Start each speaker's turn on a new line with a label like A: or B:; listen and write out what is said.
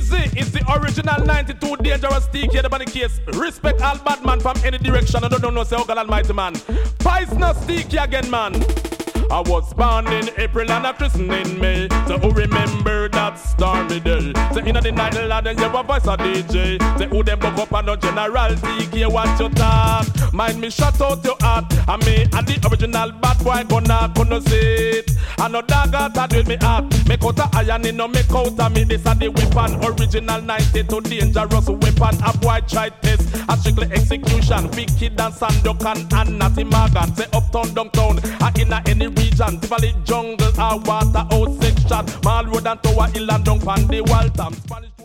A: Easy, it's the original 92 dangerous TK the body case. Respect all bad man from any direction. I don't know, say, oh God Almighty man. Poisonous TK again, man. I was born in April and I christened in May. So who remember that stormy day? Say in the night lad and you have a voice a DJ. Say who them buck up and no general TK what you talk. Mind me shut out your heart. And me and the original bad boy gonna say it. And no dagger that with me heart. Make out a iron in no make out of me. This are the weapon. Original 92 dangerous weapon. A boy try test. A strictly execution. Wicked and Sandokan and Natty Morgan. Say uptown, downtown. And in any region, Valley jungle, or water, out section, Mall Road and Tower Hill and down from the Waltham. Spanish